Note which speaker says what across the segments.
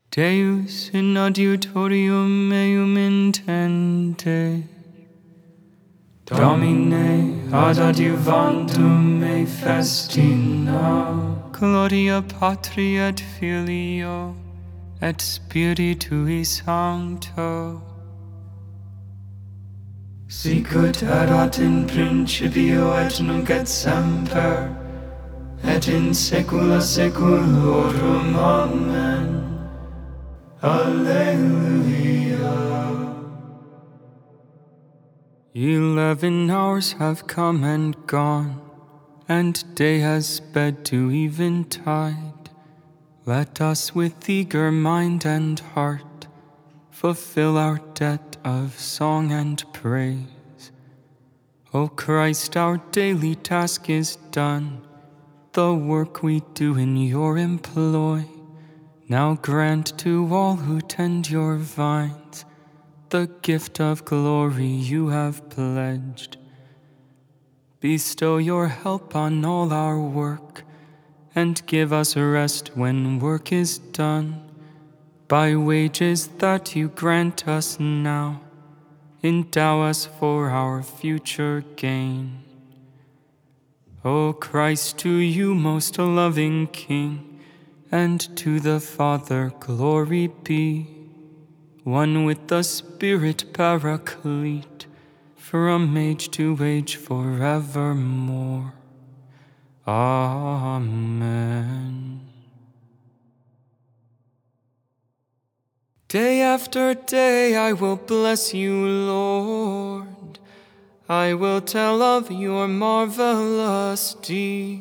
Speaker 1: Deus in adiutorium meum intende. Domine ad adiuvantum me festina. Gloria Patri et Filio et Spiritui Sancto. Sicut erat in principio et nunc et semper et in saecula saeculorum. Amen. Alleluia. 11 hours have come and gone, and day has sped to eventide. Let us with eager mind and heart fulfill our debt of song and praise. O Christ, our daily task is done, the work we do in your employ. Now grant to all who tend your vines the gift of glory you have pledged. Bestow your help on all our work, and give us rest when work is done. By wages that you grant us now, endow us for our future gain. O Christ, to you most loving King, and to the Father glory be, one with the Spirit Paraclete, from age to age forevermore. Amen. Day after day I will bless you, Lord. I will tell of your marvelous deeds.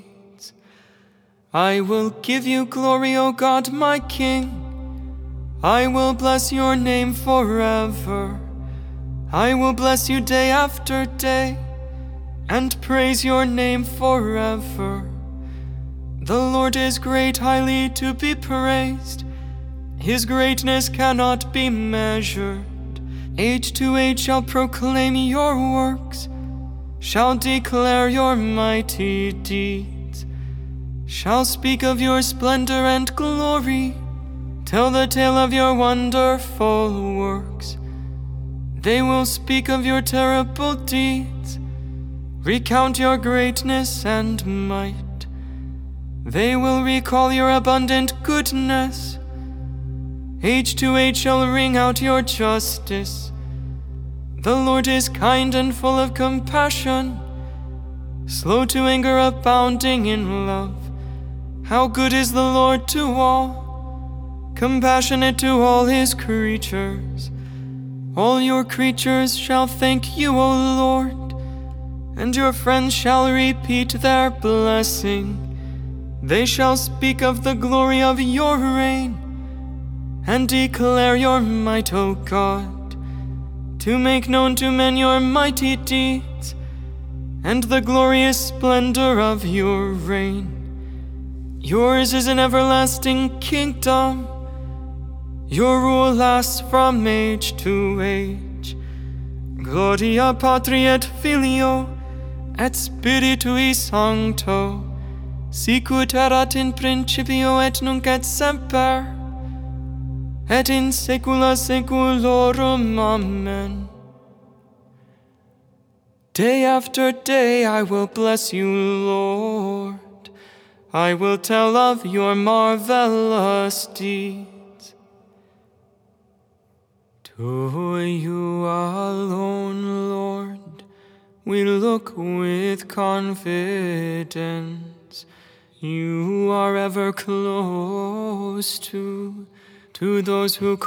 Speaker 1: I will give you glory, O God, my King. I will bless your name forever. I will bless you day after day, and praise your name forever. The Lord is great, highly to be praised. His greatness cannot be measured. Age to age shall proclaim your works, shall declare your mighty deeds. Shall speak of your splendor and glory, tell the tale of your wonderful works. They will speak of your terrible deeds, recount your greatness and might. They will recall your abundant goodness. Age to age shall ring out your justice. The Lord is kind and full of compassion, slow to anger, abounding in love. How good is the Lord to all, compassionate to all his creatures. All your creatures shall thank you, O Lord, and your friends shall repeat their blessing. They shall speak of the glory of your reign, and declare your might, O God, to make known to men your mighty deeds, and the glorious splendor of your reign. Yours is an everlasting kingdom. Your rule lasts from age to age. Gloria Patri et Filio et Spiritui Sancto, sicut erat in principio et nunc et semper, et in saecula saeculorum. Amen. Day after day I will bless you, Lord. I will tell of your marvelous deeds. To you alone, Lord, we look with confidence. You are ever close to those who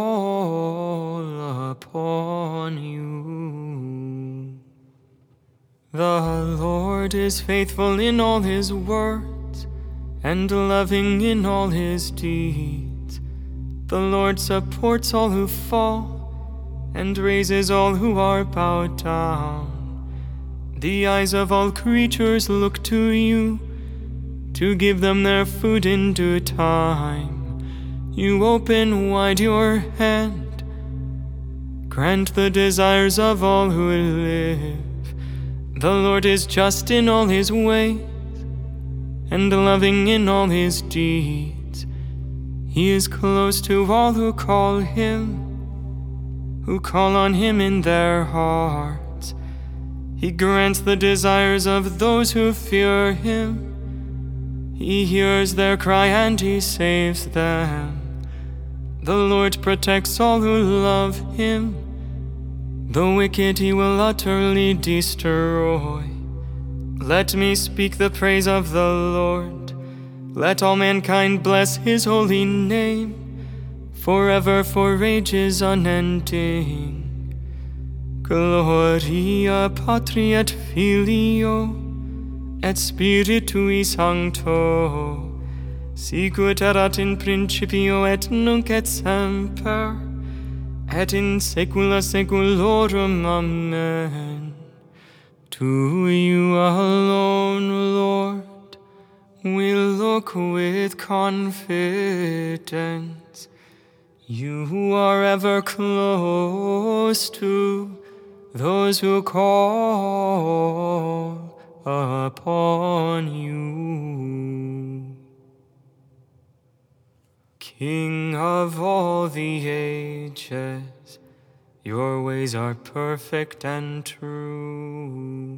Speaker 1: call upon you. The Lord is faithful in all his words, and loving in all his deeds. The Lord supports all who fall, and raises all who are bowed down. The eyes of all creatures look to you, to give them their food in due time. You open wide your hand, grant the desires of all who live. The Lord is just in all his ways, and loving in all his deeds. He is close to all who call on him in their hearts. He grants the desires of those who fear him. He hears their cry and he saves them. The Lord protects all who love him. The wicked he will utterly destroy. Let me speak the praise of the Lord. Let all mankind bless his holy name, forever, for ages unending. Gloria Patri et Filio et Spiritui Sancto, sicut erat in principio et nunc et semper, et in saecula saeculorum. Amen. To you alone, Lord, we look with confidence. You are ever close to those who call upon you. King of all the ages, your ways are perfect and true.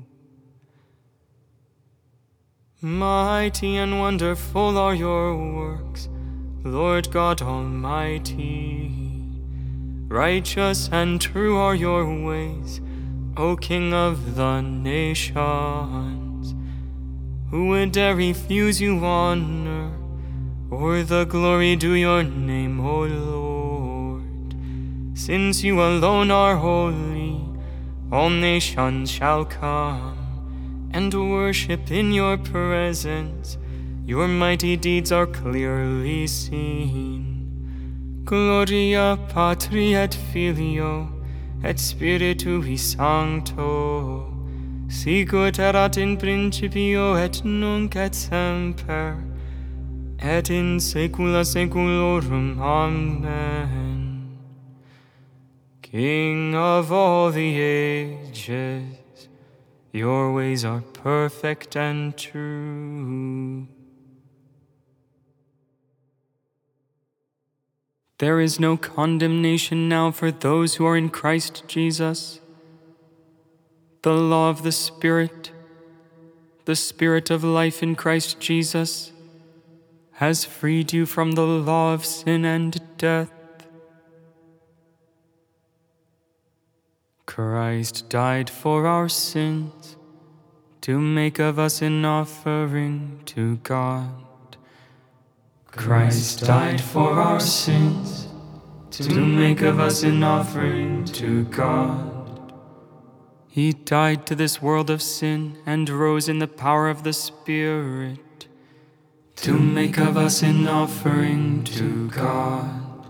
Speaker 1: Mighty and wonderful are your works, Lord God Almighty. Righteous and true are your ways, O King of the nations. Who would dare refuse you honor, or the glory due your name, O Lord? Since you alone are holy, all nations shall come and worship in your presence. Your mighty deeds are clearly seen. Gloria Patri et Filio et Spiritui Sancto, sicut erat in principio et nunc et semper, et in saecula saeculorum. Amen. King of all the ages, your ways are perfect and true. There is no condemnation now for those who are in Christ Jesus. The law of the Spirit of life in Christ Jesus, has freed you from the law of sin and death. Christ died for our sins, to make of us an offering to God. Christ died for our sins, to make of us an offering to God. He died to this world of sin and rose in the power of the Spirit, to make of us an offering to God.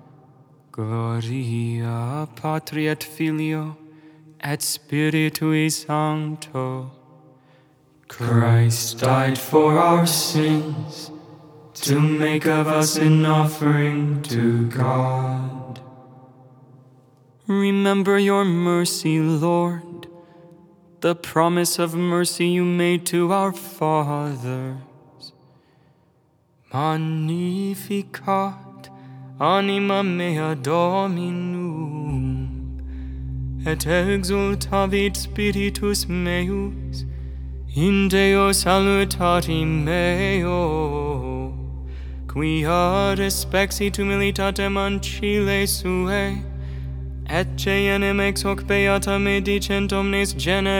Speaker 1: Gloria Patri et Filio et Spiritui Sancto. Christ died for our sins, to make of us an offering to God. Remember your mercy, Lord, the promise of mercy you made to our fathers. Magnificat anima mea Dominum, et exultavit spiritus meus in Deo salutari meo, quia respexit humilitatem ancile suae, et cenem ex hoc beata me dicent omnes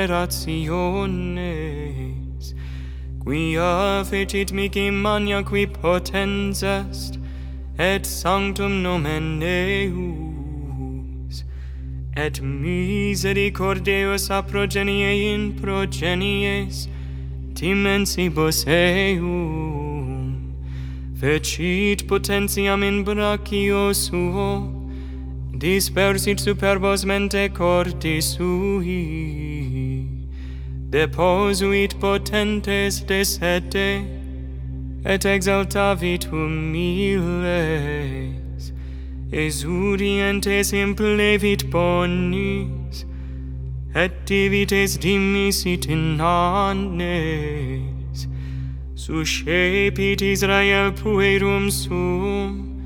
Speaker 1: generationes, quia fecit mihi magna qui potens est, et sanctum nomen Deus, et misericordiae a progenie in progenies dimensibus eum, fecit potentiam in brachio suo, dispersit superbos mente cordis sui, deposuit potentes de sede, et exaltavit humiles, exurientes implevit bonis, et divites dimisit in annes, suscepit Israel puerum suum,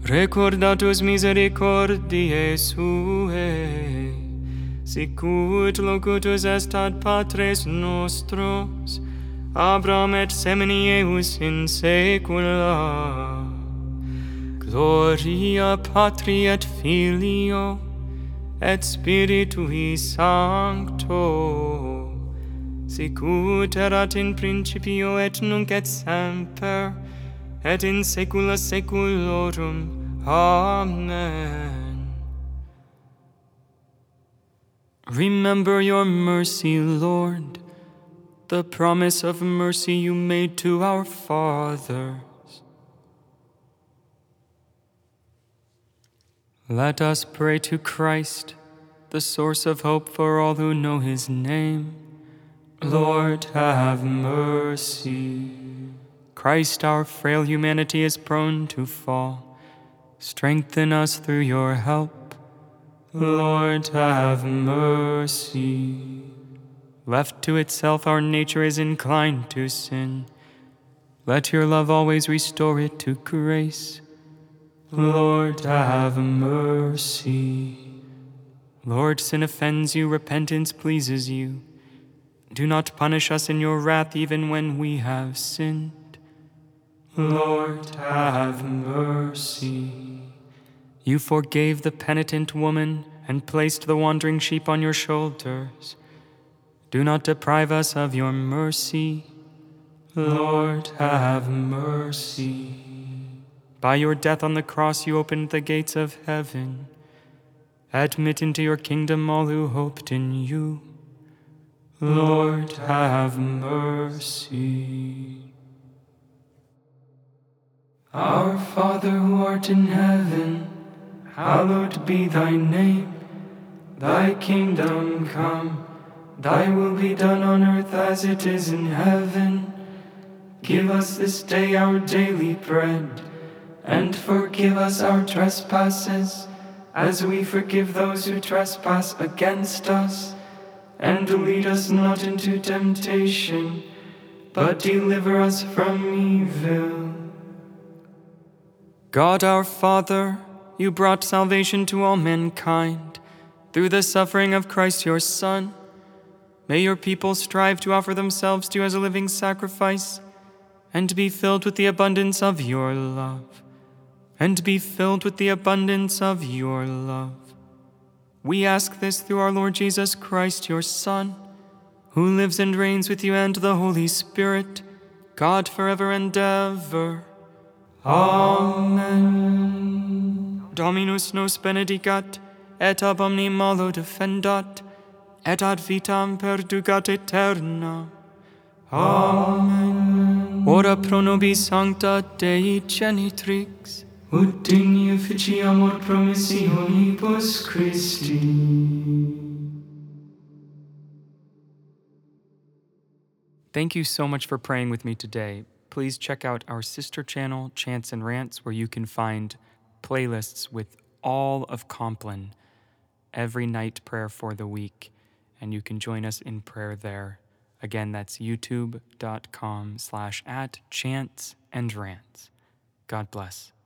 Speaker 1: recordatus misericordiae suae, sicut locutus est ad patres nostros, Abraham et semini eius in saecula. Gloria Patri et Filio, et Spiritui Sancto, sicut erat in principio et nunc et semper, et in saecula saeculorum. Amen. Remember your mercy, Lord, the promise of mercy you made to our fathers. Let us pray to Christ, the source of hope for all who know his name. Lord, have mercy. Christ, our frail humanity is prone to fall. Strengthen us through your help. Lord, have mercy. Left to itself, our nature is inclined to sin. Let your love always restore it to grace. Lord, have mercy. Lord, sin offends you, repentance pleases you. Do not punish us in your wrath even when we have sinned. Lord, have mercy. You forgave the penitent woman and placed the wandering sheep on your shoulders. Do not deprive us of your mercy. Lord, have mercy. By your death on the cross, you opened the gates of heaven. Admit into your kingdom all who hoped in you. Lord, have mercy. Our Father who art in heaven, hallowed be thy name. Thy kingdom come, thy will be done on earth as it is in heaven. Give us this day our daily bread, and forgive us our trespasses, as we forgive those who trespass against us. And lead us not into temptation, but deliver us from evil. God our Father, you brought salvation to all mankind through the suffering of Christ your Son. May your people strive to offer themselves to you as a living sacrifice, and be filled with the abundance of your love. And be filled with the abundance of your love. We ask this through our Lord Jesus Christ, your Son, who lives and reigns with you and the Holy Spirit, God forever and ever. Amen. Dominus nos benedicat, et ab omni malo defendat, et ad vitam perducat aeterna. Amen. Ora pro nobis sancta Dei genitrix, ut digni officiamur promissionibus Christi. Thank you so much for praying with me today. Please check out our sister channel, Chants and Rants, where you can find playlists with all of Compline, every night prayer for the week, and you can join us in prayer there. Again, that's youtube.com/@chantsandrants. God bless.